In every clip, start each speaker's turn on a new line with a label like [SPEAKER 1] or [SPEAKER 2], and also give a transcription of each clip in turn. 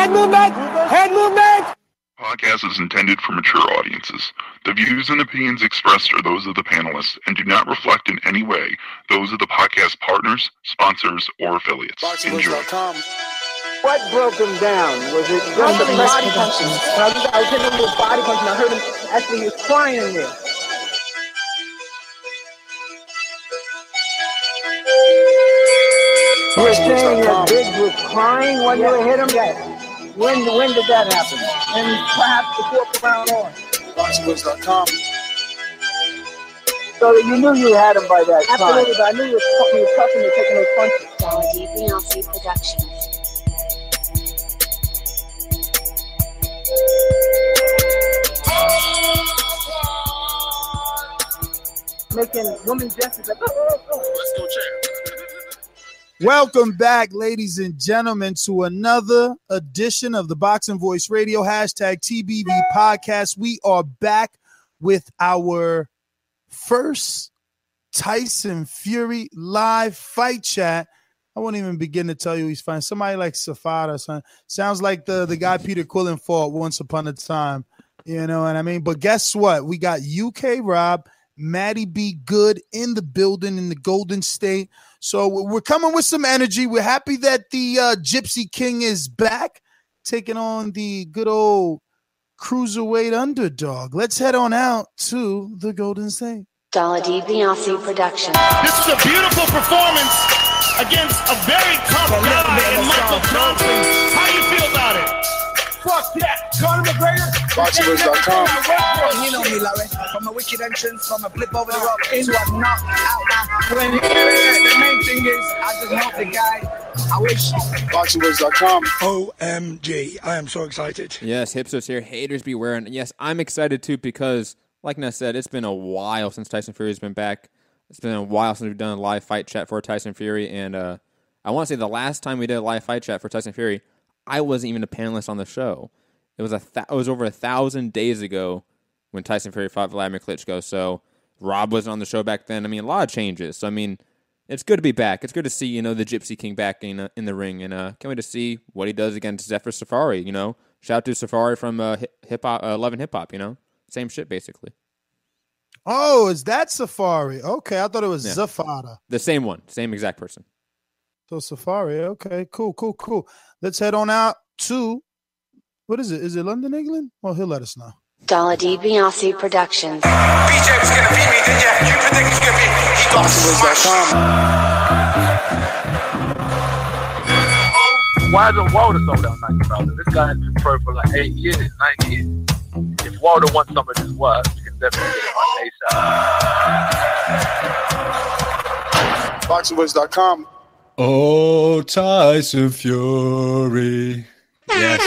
[SPEAKER 1] Head movement! Head movement!
[SPEAKER 2] Podcast is intended for mature audiences. The views and opinions expressed are those of the panelists and do not reflect in any way those of the podcast partners, sponsors, or affiliates. Enjoy.
[SPEAKER 1] What broke him down? Was it just the body punching? I was hitting him with body punching. I heard him actually, he was crying in there. You were saying that Biggs was crying when you hit him? Yes. When did that happen? And perhaps the fourth round on.
[SPEAKER 3] Boxingwoods.com.
[SPEAKER 1] So you knew you had him by that time.
[SPEAKER 4] Absolutely,
[SPEAKER 1] But I knew you were tough and you're taking those punches.
[SPEAKER 4] Quality Beyonce Productions.
[SPEAKER 1] Making women gestures like, oh.
[SPEAKER 3] Let's go, champ.
[SPEAKER 5] Welcome back, ladies and gentlemen, to another edition of the Boxing Voice Radio #TBV podcast. We are back with our first Tyson Fury live fight chat. I won't even begin to tell you he's fine. Somebody like Safada, son. Sounds like the guy Peter Quillen fought once upon a time. You know what I mean? But guess what? We got UK Rob, Matty B. Good in the building in the Golden State. So we're coming with some energy. We're happy that the Gypsy King is back, taking on the good old cruiserweight underdog. Let's head on out to the Golden State.
[SPEAKER 4] Quality Beyonce Productions.
[SPEAKER 6] This is a beautiful performance against a very tough guy in Michael Johnson. How you feel about it?
[SPEAKER 1] Fuck that. Conor McGregor.
[SPEAKER 3] Boxingwoods.com.
[SPEAKER 1] You know me, Larry. From a wicked entrance, from a blip over the rope into a knockout. When the main thing is, I just help the guy. I wish.
[SPEAKER 3] Boxingwoods.com.
[SPEAKER 7] OMG. I am so excited.
[SPEAKER 8] Yes, Hipster's here. Haters beware. And yes, I'm excited too because, like Ness said, it's been a while since Tyson Fury's been back. It's been a while since we've done a live fight chat for Tyson Fury. And I want to say the last time we did a live fight chat for Tyson Fury, I wasn't even a panelist on the show. It was over 1,000 days ago when Tyson Fury fought Vladimir Klitschko. So Rob wasn't on the show back then. I mean, a lot of changes. So I mean, it's good to be back. It's good to see the Gypsy King back in the ring, and can't wait to see what he does against Zephyr Safari. Shout out to Safari from Hip Hop, Love and Hip Hop. Same shit basically.
[SPEAKER 5] Oh, is that Safari? Okay, I thought it was Zafada.
[SPEAKER 8] The same one, same exact person.
[SPEAKER 5] So Safari, okay, cool. Let's head on out to, what is it? Is it London, England? Well, he'll let us know.
[SPEAKER 4] Quality Beyonce Productions.
[SPEAKER 3] BJ was gonna beat me, then yeah, you predict he's gonna beat me. He got Boxingwoods.com.
[SPEAKER 9] Why is Wilder so down 90 brother? This guy has been pro for like 8 years, 9 years. If Wilder wants some of his work, you can definitely get it on ASAP.
[SPEAKER 3] Boxingwoods.com.
[SPEAKER 7] Oh, Tyson Fury. Yes.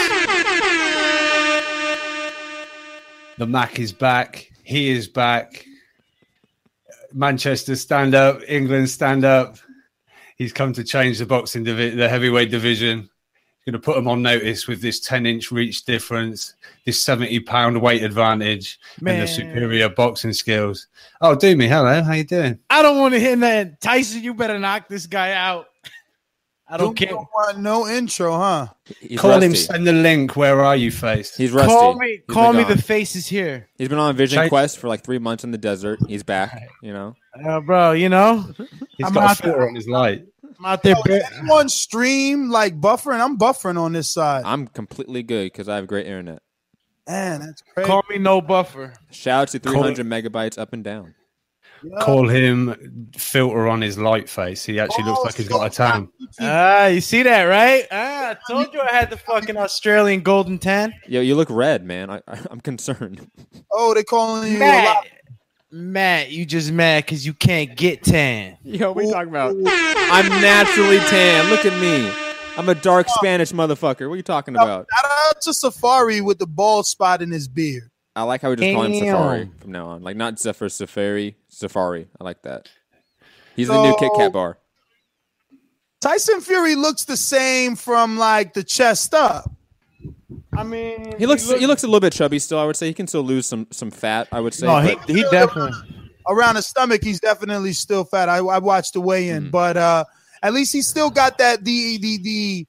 [SPEAKER 7] The Mac is back. He is back. Manchester, stand up. England, stand up. He's come to change the boxing the heavyweight division. He's going to put them on notice with this 10-inch reach difference, this 70-pound weight advantage, and the superior boxing skills. Oh, Doomy, hello. How you doing?
[SPEAKER 6] I don't want to hear that. Tyson, you better knock this guy out. I don't care.
[SPEAKER 5] Don't want no intro, huh?
[SPEAKER 7] Call rusty. Him, send the link. Where are you, face?
[SPEAKER 8] He's rusty.
[SPEAKER 6] Call me. The face is here.
[SPEAKER 8] He's been on a Vision Quest for like 3 months in the desert. He's back,
[SPEAKER 6] bro,
[SPEAKER 7] He's got a filter on his light.
[SPEAKER 6] I'm out there.
[SPEAKER 5] Anyone stream like buffering? I'm buffering on this side.
[SPEAKER 8] I'm completely good because I have great internet.
[SPEAKER 5] Man, that's crazy.
[SPEAKER 6] Call me no buffer.
[SPEAKER 8] Shout out to 300 megabytes up and down.
[SPEAKER 7] Call him filter on his light face. He actually looks like he's got a tan.
[SPEAKER 6] You see that, right? I told you I had the fucking Australian golden tan.
[SPEAKER 8] Yo, you look red, man. I'm concerned.
[SPEAKER 5] Oh, they calling you
[SPEAKER 6] Matt, you just mad because you can't get tan.
[SPEAKER 8] Yo, what are you talking about? I'm naturally tan. Look at me. I'm a dark Spanish motherfucker. What are you talking about?
[SPEAKER 5] Shout out to Safari with the bald spot in his beard.
[SPEAKER 8] I like how we just call him Safari from now on. Like, not Zephyr, Safari. I like that. He's the new Kit Kat bar.
[SPEAKER 5] Tyson Fury looks the same from, like, the chest up.
[SPEAKER 6] I mean,
[SPEAKER 8] he looks a little bit chubby still. I would say he can still lose some fat. I would say.
[SPEAKER 6] No, he definitely
[SPEAKER 5] around the stomach. He's definitely still fat. I watched the weigh-in, but at least he still got that the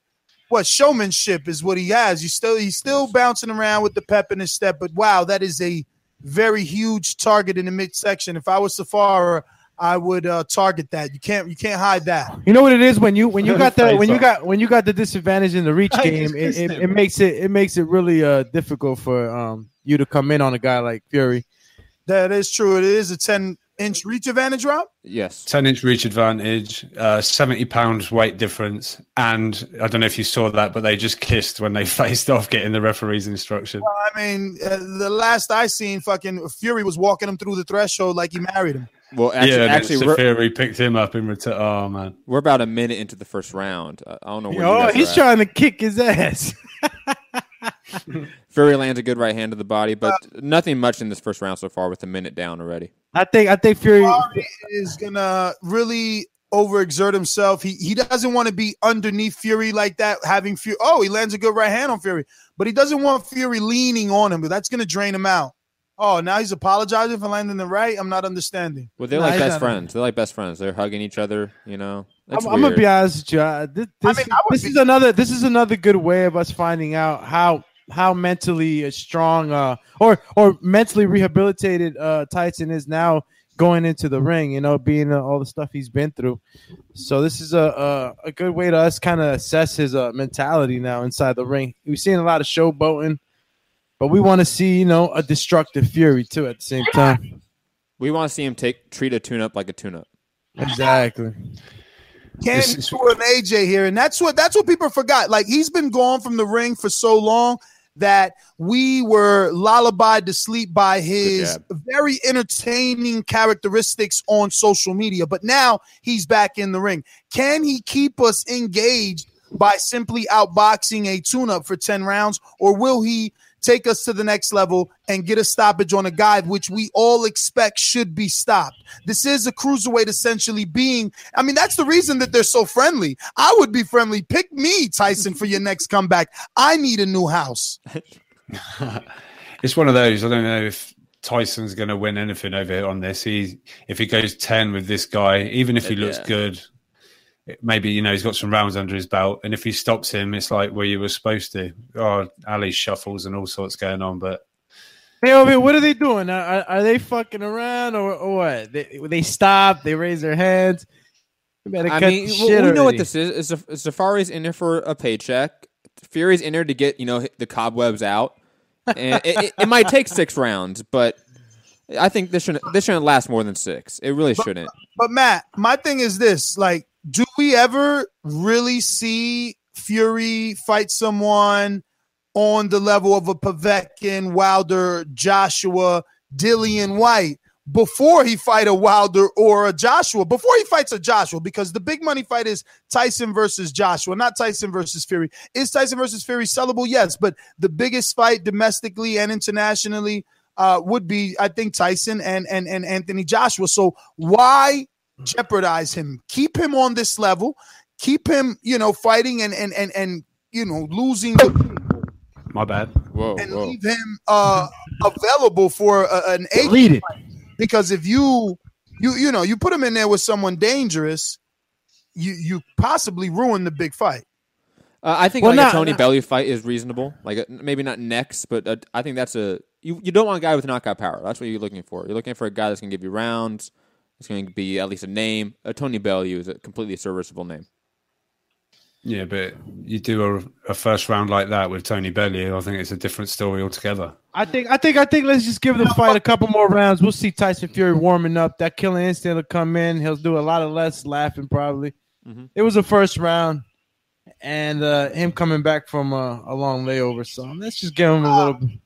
[SPEAKER 5] showmanship is what he has. He's still bouncing around with the pep in his step. But wow, that is a very huge target in the midsection. If I was Safari, I would target that. You can't hide that.
[SPEAKER 10] You know what it is when you got the disadvantage in the reach game, it makes it really difficult for you to come in on a guy like Fury.
[SPEAKER 5] That is true. It is a 10-inch reach advantage, Rob?
[SPEAKER 8] Yes.
[SPEAKER 7] 10-inch reach advantage, 70 pounds weight difference. And I don't know if you saw that, but they just kissed when they faced off getting the referee's instruction.
[SPEAKER 5] Well, I mean, the last I seen, fucking Fury was walking him through the threshold like he married him.
[SPEAKER 8] Well, actually
[SPEAKER 7] Fury picked him up in return. Oh, man.
[SPEAKER 8] We're about a minute into the first round. I don't know
[SPEAKER 10] where he's trying to kick his ass.
[SPEAKER 8] Fury lands a good right hand to the body, but nothing much in this first round so far with a minute down already.
[SPEAKER 10] I think Fury
[SPEAKER 5] is gonna really overexert himself. He doesn't want to be underneath Fury like that, having Fury. Oh, he lands a good right hand on Fury, but he doesn't want Fury leaning on him, but that's gonna drain him out. Oh, now he's apologizing for landing the right? I'm not understanding.
[SPEAKER 8] Well, they're like best friends. They're like best friends. They're hugging each other, you know.
[SPEAKER 10] I'm gonna be honest with you. This is another good way of us finding out how mentally strong or mentally rehabilitated Tyson is now going into the ring, you know, being all the stuff he's been through. So this is a good way to us kind of assess his mentality now inside the ring. We've seen a lot of showboating, but we want to see, you know, a destructive Fury too at the same time.
[SPEAKER 8] We want to see him treat a tune-up like a tune-up.
[SPEAKER 10] Exactly.
[SPEAKER 5] Can do an AJ here, and that's what people forgot. Like, he's been gone from the ring for so long that we were lullabied to sleep by his very entertaining characteristics on social media. But now he's back in the ring. Can he keep us engaged by simply outboxing a tune-up for 10 rounds, or will he take us to the next level and get a stoppage on a guy which we all expect should be stopped? This is a cruiserweight essentially being, I mean, that's the reason that they're so friendly. I would be friendly. Pick me, Tyson, for your next comeback. I need a new house.
[SPEAKER 7] It's one of those. I don't know if Tyson's going to win anything over here on this. If he goes 10 with this guy, even if he looks good, maybe, you know, he's got some rounds under his belt, and if he stops him, it's like where you were supposed to. Oh, Ali shuffles and all sorts going on, but
[SPEAKER 10] hey, over here, what are they doing? Are they fucking around or what? They stop, they raise their hands. We better cut the shit
[SPEAKER 8] we know what this is. Safari's in there for a paycheck. Fury's in there to get, you know, the cobwebs out, and it might take 6 rounds, but I think this shouldn't last more than 6. It really shouldn't.
[SPEAKER 5] But Matt, my thing is this: like, do we ever really see Fury fight someone on the level of a Povetkin, Wilder, Joshua, Dillian White before he fight a Wilder or a Joshua, before he fights a Joshua? Because the big money fight is Tyson versus Joshua, not Tyson versus Fury. Is Tyson versus Fury sellable? Yes, but the biggest fight domestically and internationally would be, I think, Tyson and Anthony Joshua. So why jeopardize him? Keep him on this level. Keep him, you know, fighting and you know, losing.
[SPEAKER 7] My bad.
[SPEAKER 5] Leave him available for an
[SPEAKER 10] agent.
[SPEAKER 5] Because if you put him in there with someone dangerous, you possibly ruin the big fight.
[SPEAKER 8] I think a Tony Bellew fight is reasonable. Like maybe not next, but I think that's you don't want a guy with knockout power. That's what you're looking for. You're looking for a guy that's going to give you rounds. It's going to be at least a name. Tony Bellew is a completely serviceable name.
[SPEAKER 7] Yeah, but you do a first round like that with Tony Bellew, I think it's a different story altogether.
[SPEAKER 10] I think let's just give the fight a couple more rounds. We'll see Tyson Fury warming up. That killing instinct will come in. He'll do a lot of less laughing probably. Mm-hmm. It was a first round, and him coming back from a long layover. So let's just give him a little bit.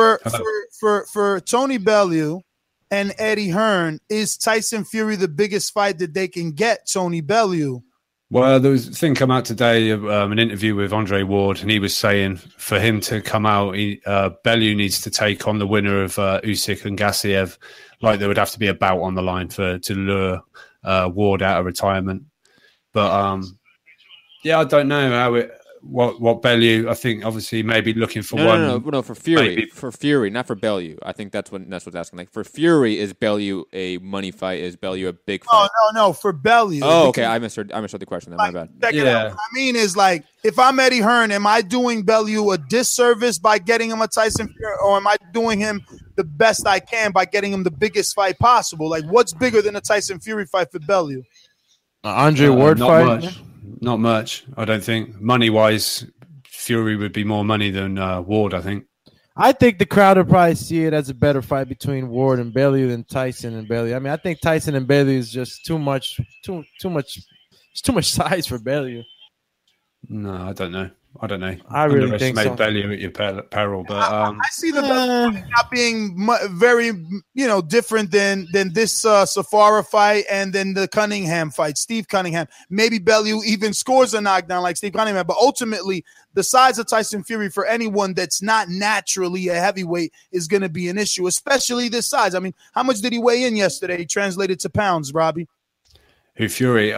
[SPEAKER 5] For Tony Bellew and Eddie Hearn, is Tyson Fury the biggest fight that they can get Tony Bellew?
[SPEAKER 7] Well, there was a thing come out today, an interview with Andre Ward, and he was saying for him to come out, Bellew needs to take on the winner of Usyk and Gassiev. Like there would have to be a bout on the line to lure Ward out of retirement. But yeah, I don't know how what Bellew, I think, obviously maybe looking for
[SPEAKER 8] No, for Fury.
[SPEAKER 7] Maybe.
[SPEAKER 8] For Fury, not for Bellew. I think that's what's asking. Like for Fury, is Bellew a money fight? Is Bellew a big fight?
[SPEAKER 5] No, for Bellew.
[SPEAKER 8] Oh, okay. I misheard the question. Then. My bad.
[SPEAKER 5] What I mean is, like, if I'm Eddie Hearn, am I doing Bellew a disservice by getting him a Tyson Fury, or am I doing him the best I can by getting him the biggest fight possible? Like, what's bigger than a Tyson Fury fight for Bellew?
[SPEAKER 10] Andre Ward fight?
[SPEAKER 7] Not much, I don't think. Money-wise, Fury would be more money than Ward, I think.
[SPEAKER 10] I think the crowd would probably see it as a better fight between Ward and Bellew than Tyson and Bellew. I mean, I think Tyson and Bellew is just too much. It's too much size for Bellew.
[SPEAKER 7] No, I don't know.
[SPEAKER 10] I really think so.
[SPEAKER 7] Bellew at your peril, but
[SPEAKER 5] I see the Bellew not being very, different than this Safara fight and then the Cunningham fight, Steve Cunningham. Maybe Bellew even scores a knockdown like Steve Cunningham, but ultimately the size of Tyson Fury for anyone that's not naturally a heavyweight is going to be an issue, especially this size. I mean, how much did he weigh in yesterday? Translated to pounds, Robbie.
[SPEAKER 7] Who Fury?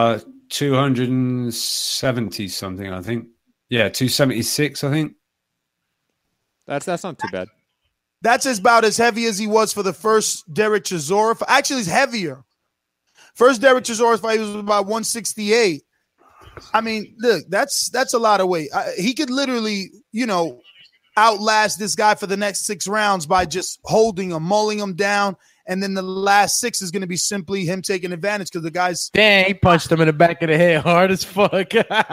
[SPEAKER 7] 270 something, I think. Yeah, 276, I think.
[SPEAKER 8] That's not too bad.
[SPEAKER 5] That's about as heavy as he was for the first Derek Chisora. Actually, he's heavier. First Derek Chisora fight was about 168. I mean, look, that's a lot of weight. He could literally, outlast this guy for the next 6 rounds by just holding him, mulling him down. And then the last 6 is going to be simply him taking advantage because the guy's...
[SPEAKER 10] Dang, he punched him in the back of the head hard as fuck.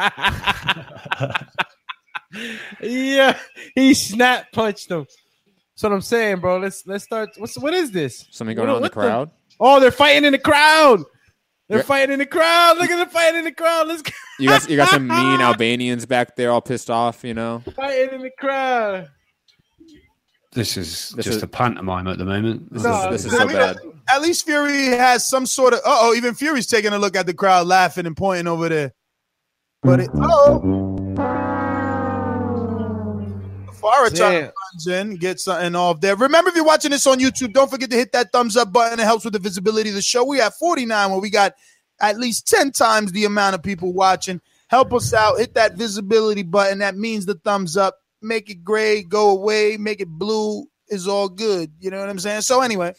[SPEAKER 10] Yeah, he snap punched him. That's what I'm saying, bro. Let's start. What is this?
[SPEAKER 8] Something going on in the crowd?
[SPEAKER 10] Oh, they're fighting in the crowd. They're fighting in the crowd. Look at them fighting in the crowd. Let's go.
[SPEAKER 8] You got some mean Albanians back there all pissed off,
[SPEAKER 10] Fighting in the crowd.
[SPEAKER 7] This is just a pantomime at the moment.
[SPEAKER 8] This is so bad.
[SPEAKER 5] At least Fury has some sort of... even Fury's taking a look at the crowd, laughing and pointing over there. But Farah runs in, gets something off there. Remember, if you're watching this on YouTube, don't forget to hit that thumbs up button. It helps with the visibility of the show. We have 49 where we got at least 10 times the amount of people watching. Help us out. Hit that visibility button. That means the thumbs up. Make it gray, go away, make it blue is all good. You know what I'm saying? So anyway,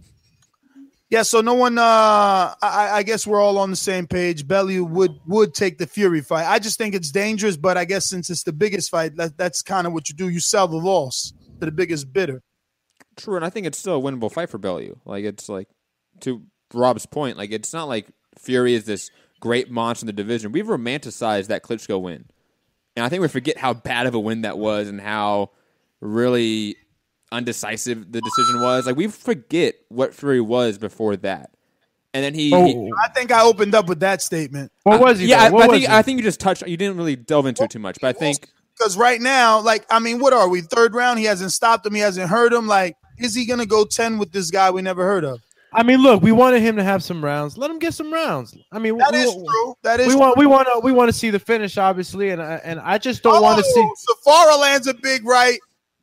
[SPEAKER 5] so no one, I guess we're all on the same page. Bellew would take the Fury fight. I just think it's dangerous, but I guess since it's the biggest fight, that's kind of what you do. You sell the loss to the biggest bidder.
[SPEAKER 8] True, and I think it's still a winnable fight for Bellew. Like, it's like, to Rob's point, like, it's not like Fury is this great monster in the division. We've romanticized that Klitschko win. And I think we forget how bad of a win that was and how really undecisive the decision was. Like, we forget what Fury was before that. And then
[SPEAKER 5] I think I opened up with that statement.
[SPEAKER 10] What was he?
[SPEAKER 8] Yeah, I think you just touched. You didn't really delve into it too much, but I think
[SPEAKER 5] because right now, like, I mean, what are we? 3rd round? He hasn't stopped him. He hasn't hurt him. Like, is he gonna go 10 with this guy we never heard of?
[SPEAKER 10] I mean, look, we wanted him to have some rounds. Let him get some rounds. I mean,
[SPEAKER 5] that is true.
[SPEAKER 10] We want to see the finish, obviously, and I just don't want to see.
[SPEAKER 5] Safara lands a big right.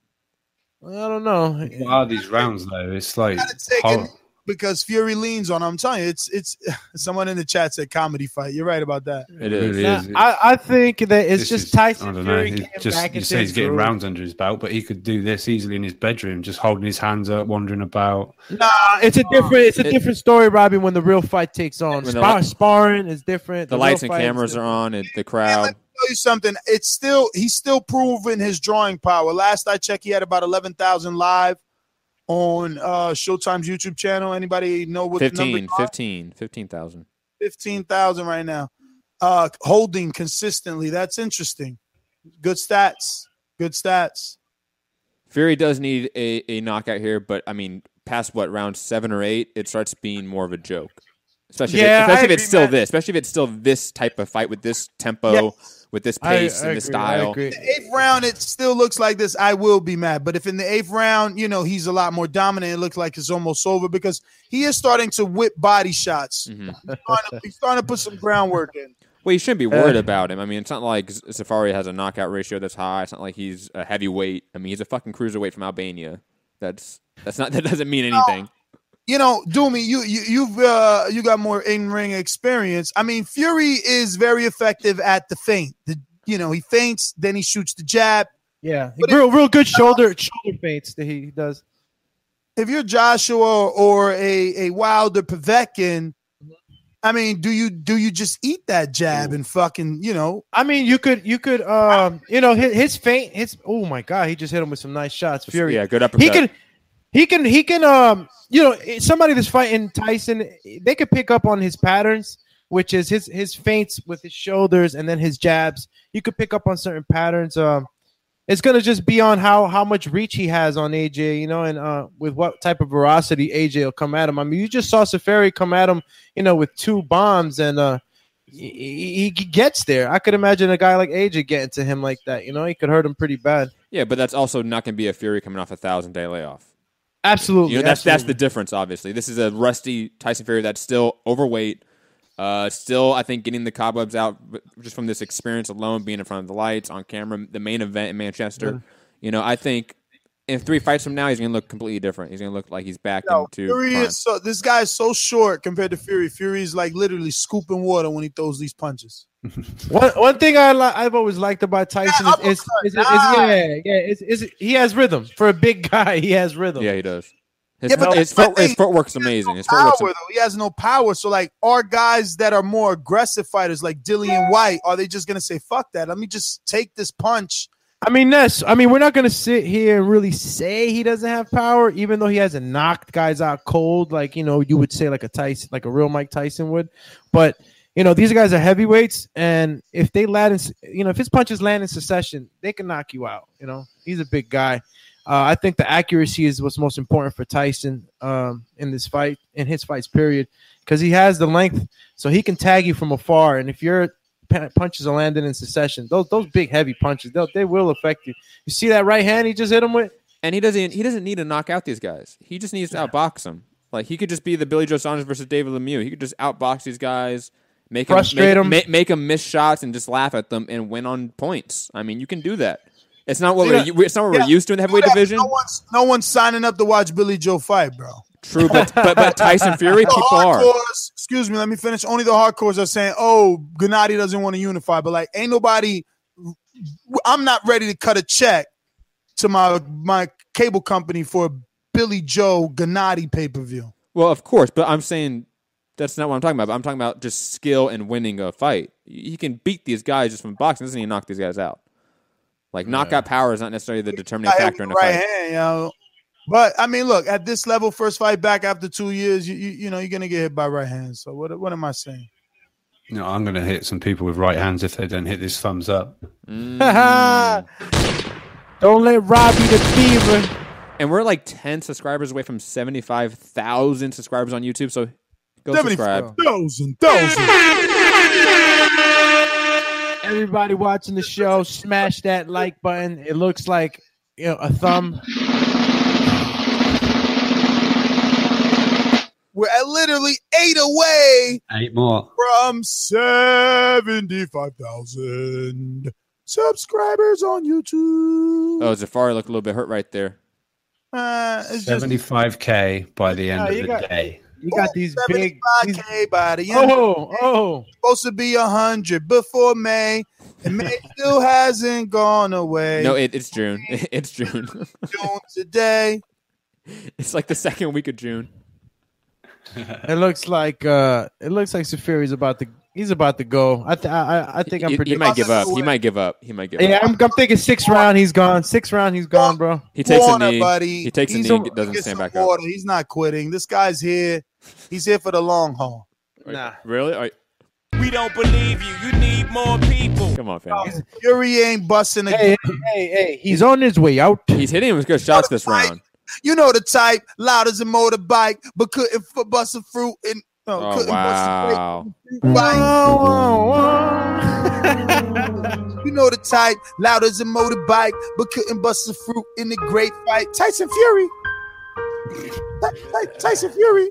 [SPEAKER 10] I don't know.
[SPEAKER 7] What are these rounds though? It's like
[SPEAKER 5] because Fury leans on him. I'm telling you, it's someone in the chat said comedy fight. You're right about that.
[SPEAKER 8] It is.
[SPEAKER 7] Really is.
[SPEAKER 10] I think that it's just Tyson Fury.
[SPEAKER 7] You say he's getting rounds under his belt, but he could do this easily in his bedroom, just holding his hands up, wandering about.
[SPEAKER 10] Nah, it's a different story, Robbie. When the real fight takes on, sparring is different.
[SPEAKER 8] The lights and cameras are on, and the crowd.
[SPEAKER 5] Let me tell you something. He's still proving his drawing power. Last I checked, he had about 11,000 live on Showtime's YouTube channel. Anybody know what the number is?
[SPEAKER 8] 15,000.
[SPEAKER 5] 15,000 right now. Holding consistently. That's interesting. Good stats.
[SPEAKER 8] Fury does need a knockout here, but I mean, past round 7 or 8, it starts being more of a joke. Especially if it's still this type of fight with this tempo, with this pace and this style.
[SPEAKER 5] In the 8th round, it still looks like this. I will be mad. But if in the 8th round, he's a lot more dominant, it looks like it's almost over because he is starting to whip body shots. Mm-hmm. He's starting to put some groundwork in.
[SPEAKER 8] Well, you shouldn't be worried about him. I mean, it's not like Safari has a knockout ratio that's high. It's not like he's a heavyweight. I mean, he's a fucking cruiserweight from Albania. That doesn't mean anything.
[SPEAKER 5] Doomy, you got more in-ring experience. I mean, Fury is very effective at the feint. he feints, then he shoots the jab.
[SPEAKER 10] Yeah, real good shoulder feints that he does.
[SPEAKER 5] If you're Joshua or a Wilder Povetkin, I mean, do you just eat that jab and fucking,
[SPEAKER 10] I mean, you could, his feint, oh my God, he just hit him with some nice shots. Fury,
[SPEAKER 8] yeah, good uppercut.
[SPEAKER 10] He can, somebody that's fighting Tyson, they could pick up on his patterns, which is his feints with his shoulders and then his jabs. You could pick up on certain patterns. It's gonna just be on how much reach he has on AJ, and with what type of veracity AJ will come at him. I mean, you just saw Safari come at him, with 2 bombs, and he gets there. I could imagine a guy like AJ getting to him like that. He could hurt him pretty bad.
[SPEAKER 8] Yeah, but that's also not going to be a Fury coming off a 1,000-day layoff.
[SPEAKER 10] Absolutely,
[SPEAKER 8] that's the difference. Obviously, this is a rusty Tyson Fury that's still overweight. Still, I think getting the cobwebs out just from this experience alone, being in front of the lights, on camera, the main event in Manchester. Yeah. I think in 3 fights from now, he's going to look completely different. He's going to look like he's back into
[SPEAKER 5] Fury
[SPEAKER 8] prime.
[SPEAKER 5] This guy is so short compared to Fury. Fury is like literally scooping water when he throws these punches.
[SPEAKER 10] One thing I've always liked about Tyson is he has rhythm. For a big guy, he has rhythm.
[SPEAKER 8] Yeah, he does. His footwork's amazing. His
[SPEAKER 5] power,
[SPEAKER 8] footwork's
[SPEAKER 5] he has no power. So, like, are guys that are more aggressive fighters, like Dillian White, are they just gonna say, "Fuck that"? Let me just take this punch.
[SPEAKER 10] I mean, we're not gonna sit here and really say he doesn't have power, even though he hasn't knocked guys out cold, like you would say, like a real Mike Tyson would. But these guys are heavyweights, and if they land, if his punches land in succession, they can knock you out. He's a big guy. I think the accuracy is what's most important for Tyson in this fight, in his fights, period, because he has the length, so he can tag you from afar. And if your punches are landing in succession, those big heavy punches, they will affect you. You see that right hand he just hit him with,
[SPEAKER 8] and he doesn't need to knock out these guys. He just needs to outbox them. Like he could just be the Billy Joe Saunders versus David Lemieux. He could just outbox these guys, make them miss shots, and just laugh at them and win on points. I mean, you can do that. It's not what we're used to in the heavyweight division.
[SPEAKER 5] No one's signing up to watch Billy Joe fight, bro.
[SPEAKER 8] True, but Tyson Fury, people are.
[SPEAKER 5] Excuse me, let me finish. Only the hardcores are saying, "Oh, Gennady doesn't want to unify," but like, ain't nobody. I'm not ready to cut a check to my cable company for a Billy Joe Gennady pay-per-view.
[SPEAKER 8] Well, of course, but I'm saying that's not what I'm talking about. But I'm talking about just skill and winning a fight. He can beat these guys just from boxing. Doesn't even knock these guys out. Like knockout power is not necessarily the determining factor in a fight.
[SPEAKER 5] Hand, But I mean, look, at this level, first fight back after 2 years, you're gonna get hit by right hands. So what am I saying?
[SPEAKER 7] I'm gonna hit some people with right hands if they don't hit this thumbs up.
[SPEAKER 10] Don't let Robbie the Fever.
[SPEAKER 8] And we're like 10 subscribers away from 75,000 subscribers on YouTube. So go subscribe.
[SPEAKER 5] 75,000.
[SPEAKER 10] Everybody watching the show, smash that like button. It looks like a thumb.
[SPEAKER 5] We're at literally 8 away.
[SPEAKER 7] 8 more
[SPEAKER 5] from 75,000 subscribers on YouTube.
[SPEAKER 8] Oh, Zafari looked a little bit hurt right there.
[SPEAKER 7] 75K by the end of the day.
[SPEAKER 10] You got these big
[SPEAKER 5] 75K by the end. Supposed to be 100 before May, and May still hasn't gone away.
[SPEAKER 8] No, it's June. It's June.
[SPEAKER 5] June today.
[SPEAKER 8] It's like the second week of June.
[SPEAKER 10] It looks like Safari's about to go. I think I'm pretty.
[SPEAKER 8] He might give up. He might give up.
[SPEAKER 10] Yeah, I'm thinking 6th round. He's gone. 6th round. He's gone, bro.
[SPEAKER 8] He takes a knee. Buddy. He takes a knee. And doesn't stand back up.
[SPEAKER 5] He's not quitting. This guy's here. He's here for the long haul.
[SPEAKER 10] Nah,
[SPEAKER 8] really?
[SPEAKER 6] We don't believe you. You need more people.
[SPEAKER 8] Come on, fam.
[SPEAKER 5] Fury ain't busting again.
[SPEAKER 10] Hey. He's on his way out.
[SPEAKER 8] He's hitting him with good shots this round.
[SPEAKER 5] You know the type, loud as a motorbike, but couldn't bust a fruit and couldn't
[SPEAKER 8] wow.
[SPEAKER 5] bust a You know the type, loud as a motorbike, but couldn't bust a fruit in the great fight. Tyson Fury. Tyson Fury.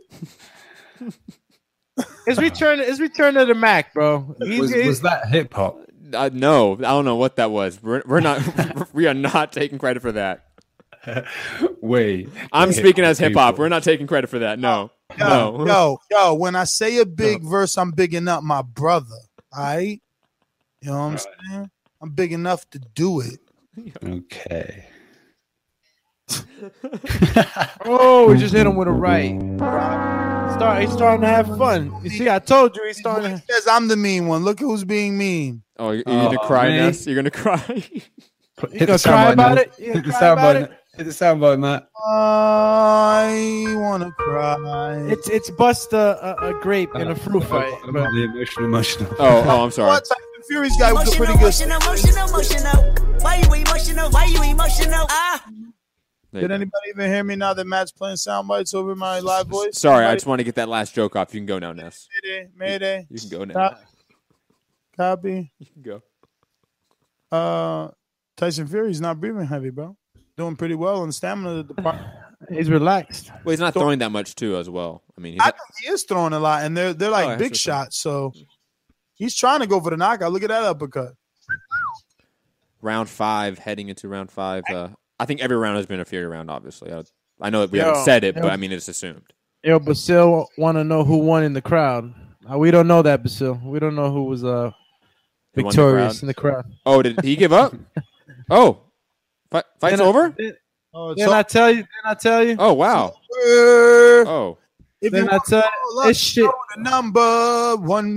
[SPEAKER 10] His return to the Mac, bro.
[SPEAKER 7] Was that hip hop?
[SPEAKER 8] No, I don't know what that was. We're not. We are not taking credit for that.
[SPEAKER 7] Wait,
[SPEAKER 8] I'm speaking as hip hop. We're not taking credit for that. No.
[SPEAKER 5] Yo. When I say a big verse, I'm bigging up my brother. All right, you know what I'm saying? I'm big enough to do it.
[SPEAKER 7] Okay.
[SPEAKER 10] Oh, we just hit him with a right. He's starting to have fun. You see, I told you he's starting to.
[SPEAKER 5] He says I'm the mean one. Look who's being mean.
[SPEAKER 8] Oh, you're gonna cry,
[SPEAKER 7] man.
[SPEAKER 8] Ness? You're gonna cry?
[SPEAKER 10] You gonna cry about it?
[SPEAKER 7] Hit the sound button. Hit the sound button, Matt.
[SPEAKER 5] I wanna cry.
[SPEAKER 10] It's bust a grape in a fruit fight. But
[SPEAKER 7] The emotional.
[SPEAKER 8] Oh, I'm sorry.
[SPEAKER 5] What Tyson Fury's guy was a pretty good.
[SPEAKER 11] Why you emotional? Why you emotional?
[SPEAKER 5] Did anybody even hear me now that Matt's playing sound bites over my live voice?
[SPEAKER 8] Sorry,
[SPEAKER 5] Anybody?
[SPEAKER 8] I just want to get that last joke off. You can go now, Ness.
[SPEAKER 5] Mayday.
[SPEAKER 8] You can go now.
[SPEAKER 5] Copy.
[SPEAKER 8] You can go.
[SPEAKER 5] Tyson Fury's not breathing heavy, bro. Doing pretty well in stamina department.
[SPEAKER 10] he's relaxed.
[SPEAKER 8] Well, he's not throwing that much too, as well. I mean,
[SPEAKER 5] I think he is throwing a lot, and they're like
[SPEAKER 8] that's
[SPEAKER 5] big
[SPEAKER 8] what's
[SPEAKER 5] shots. So he's trying to go for the knockout. Look at that uppercut.
[SPEAKER 8] round 5, heading into round 5. I think every round has been a Fury round. Obviously, I know that we haven't said it, but I mean it's assumed.
[SPEAKER 10] Yo, Basil want to know who won in the crowd. We don't know that, Basil. We don't know who was victorious in the crowd.
[SPEAKER 8] Oh, did he give up? Oh, fight's over?
[SPEAKER 10] Didn't I tell you?
[SPEAKER 8] Oh, wow. Oh.
[SPEAKER 10] Didn't I tell you? This shit.
[SPEAKER 5] The number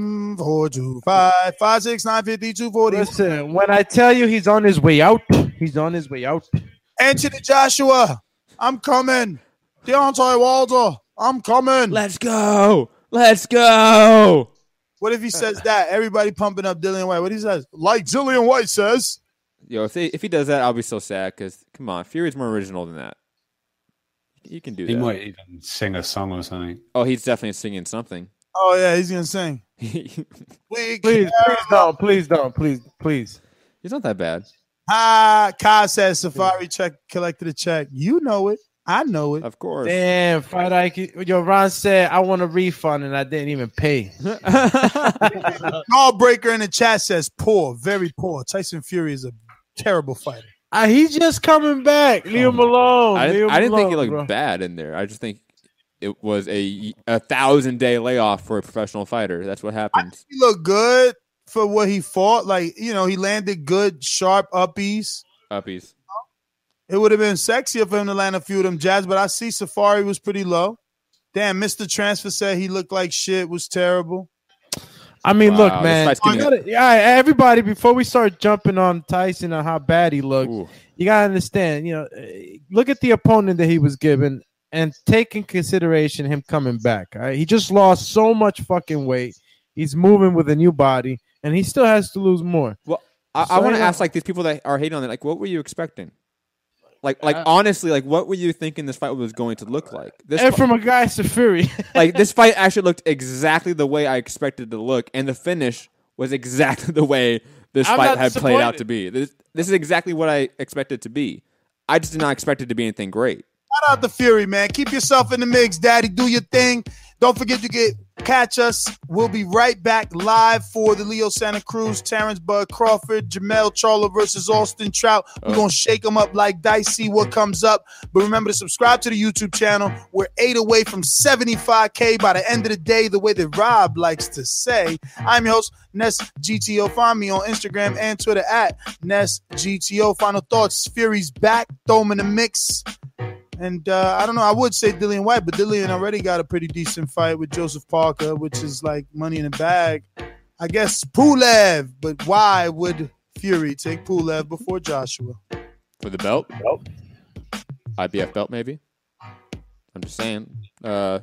[SPEAKER 5] 1-425-569-5240.
[SPEAKER 10] Listen, when I tell you he's on his way out, he's on his way out.
[SPEAKER 5] Anthony Joshua, I'm coming. Deontay Wilder, I'm coming.
[SPEAKER 8] Let's go. Let's go.
[SPEAKER 5] What if he says that? Everybody pumping up Dillian White. What he says? Like Dillian White says.
[SPEAKER 8] Yo, if he does that, I'll be so sad because, come on, Fury's more original than that. You can do that.
[SPEAKER 7] He might even sing a song or something.
[SPEAKER 8] Oh, he's definitely singing something.
[SPEAKER 5] Oh, yeah, he's going to sing.
[SPEAKER 10] Please don't. Please.
[SPEAKER 8] He's not that bad.
[SPEAKER 5] Kai says Safari check collected a check. You know it. I know it.
[SPEAKER 8] Of course.
[SPEAKER 10] Damn, Fight IQ. Yo, Ron said, I want a refund, and I didn't even pay.
[SPEAKER 5] Jawbreaker in the chat says poor, very poor. Tyson Fury is a terrible fighter.
[SPEAKER 10] He's just coming back. Leave him alone.
[SPEAKER 8] I didn't think he looked bad in there. I just think it was a 1,000-day layoff for a professional fighter. That's what happens.
[SPEAKER 5] He looked good for what he fought. Like, he landed good, sharp uppies. It would have been sexier for him to land a few of them jabs, but I see Safari was pretty low. Damn, Mr. Transfer said he looked like shit, was terrible.
[SPEAKER 10] I mean, look, man. Everybody, before we start jumping on Tyson on how bad he looked, you got to understand, look at the opponent that he was given and take in consideration him coming back. All right? He just lost so much fucking weight. He's moving with a new body, and he still has to lose more.
[SPEAKER 8] Well, I want to ask, like, these people that are hating on it, like, what were you expecting? Like honestly, like, what were you thinking this fight was going to look like?
[SPEAKER 10] From a guy to Fury.
[SPEAKER 8] Like, this fight actually looked exactly the way I expected it to look, and the finish was exactly the way this fight had played out to be. This is exactly what I expected it to be. I just did not expect it to be anything great.
[SPEAKER 5] Shout out to Fury, man. Keep yourself in the mix, Daddy. Do your thing. Don't forget to catch us. We'll be right back live for the Leo Santa Cruz, Terrence Bud Crawford, Jamel Charlo versus Austin Trout. We're going to shake them up like dice, see what comes up. But remember to subscribe to the YouTube channel. We're 8 away from 75K by the end of the day, the way that Rob likes to say. I'm your host, Ness GTO. Find me on Instagram and Twitter at Ness GTO. Final thoughts. Fury's back. Throw him in the mix. And I don't know. I would say Dillian White, but Dillian already got a pretty decent fight with Joseph Parker, which is like money in the bag. I guess Pulev, but why would Fury take Pulev before Joshua?
[SPEAKER 8] For the belt? IBF belt, maybe? I'm just saying. But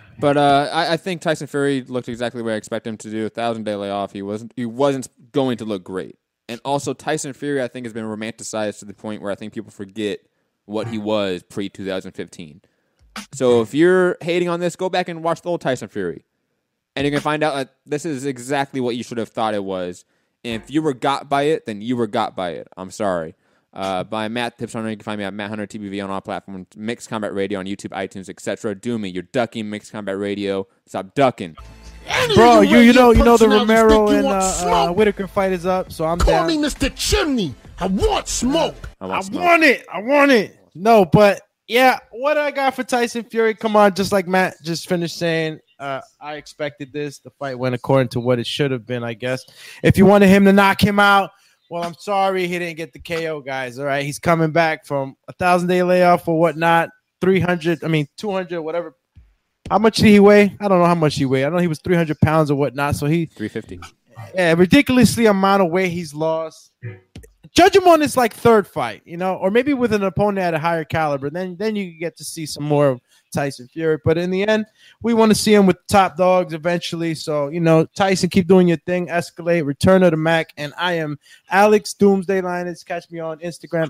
[SPEAKER 8] I think Tyson Fury looked exactly the way I expect him to do. 1,000-day layoff. He wasn't going to look great. And also, Tyson Fury, I think, has been romanticized to the point where I think people forget what he was pre-2015. So if you're hating on this, go back and watch the old Tyson Fury. And you're going to find out that this is exactly what you should have thought it was. And if you were got by it, then you were got by it. I'm sorry. By Matt Tips Hunter, you can find me at Matt Hunter TBV on all platforms, Mixed Combat Radio on YouTube, iTunes, etc. Do me. You're ducking Mixed Combat Radio. Stop ducking.
[SPEAKER 10] Bro, you know the Romero and Whitaker fight is up, so I'm down.
[SPEAKER 6] Call me Mr. Chimney. I want smoke.
[SPEAKER 10] I want it. No, but yeah, what I got for Tyson Fury, come on, just like Matt just finished saying, I expected this. The fight went according to what it should have been, I guess. If you wanted him to knock him out, Well, I'm sorry he didn't get the KO, guys. All right, he's coming back from a 1,000-day layoff or whatnot. 200, whatever. How much did he weigh? I don't know how much he weighed. I know he was 300 pounds or whatnot. So
[SPEAKER 8] 350.
[SPEAKER 10] Yeah, ridiculously amount of weight he's lost. Judge him on his third fight, or maybe with an opponent at a higher caliber. Then you get to see some more of Tyson Fury. But in the end, we want to see him with top dogs eventually. So, Tyson, keep doing your thing. Escalate, return of the Mac. And I am Alex Doomsday Linus. Catch me on Instagram,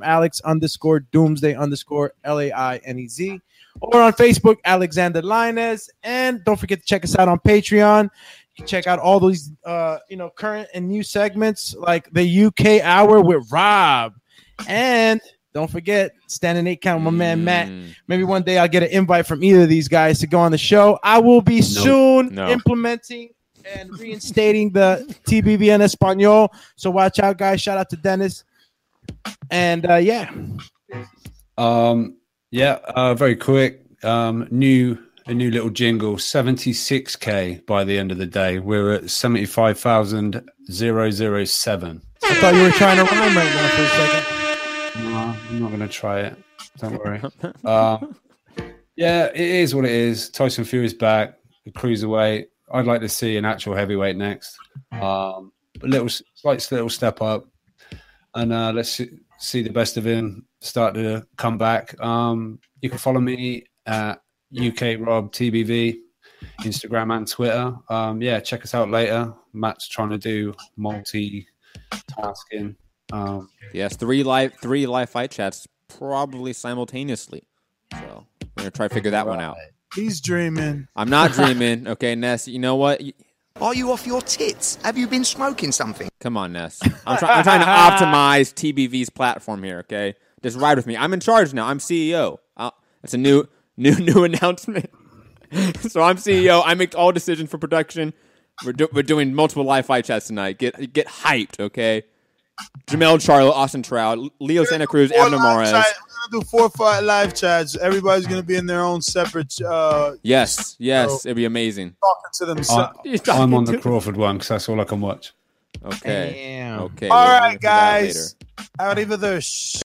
[SPEAKER 10] Alex_Doomsday_LAINEZ. Or on Facebook, Alexander Linus. And don't forget to check us out on Patreon. You can check out all these, current and new segments like the UK Hour with Rob. And don't forget, Standing 8 Count, my man Matt. Maybe one day I'll get an invite from either of these guys to go on the show. I will be soon implementing and reinstating the TBV en Espanol. So watch out, guys. Shout out to Dennis. And
[SPEAKER 7] very quick. A new little jingle, 76K by the end of the day. We're at 75,007.
[SPEAKER 10] I thought you were trying to rhyme right now for a second.
[SPEAKER 7] No, I'm not going to try it. Don't worry. It is what it is. Tyson Fury's back, the cruiserweight. I'd like to see an actual heavyweight next. A little step up. And let's see the best of him start to come back. You can follow me at UK Rob TBV, Instagram and Twitter. Check us out later. Matt's trying to do multi-tasking.
[SPEAKER 8] Yes, three live fight chats probably simultaneously. So we're gonna try to figure that one out.
[SPEAKER 5] He's dreaming.
[SPEAKER 8] I'm not dreaming. Okay, Ness. You know what?
[SPEAKER 12] Are you off your tits? Have you been smoking something?
[SPEAKER 8] Come on, Ness. I'm trying to optimize TBV's platform here. Okay, just ride with me. I'm in charge now. I'm CEO. It's a new announcement. So I'm CEO. I make all decisions for production. We're doing multiple live fight chats tonight. Get hyped, okay? Jamel Charlo, Austin Trout, Leo Santa Cruz, Evan Amares.
[SPEAKER 5] We're gonna do 4 live chats. Everybody's gonna be in their own separate.
[SPEAKER 8] Yes, it'd be amazing.
[SPEAKER 5] Talking to themselves.
[SPEAKER 7] I'm on the Crawford one because that's all I can watch.
[SPEAKER 8] Okay.
[SPEAKER 10] Damn.
[SPEAKER 8] Okay.
[SPEAKER 5] All right, guys. Arrivederci.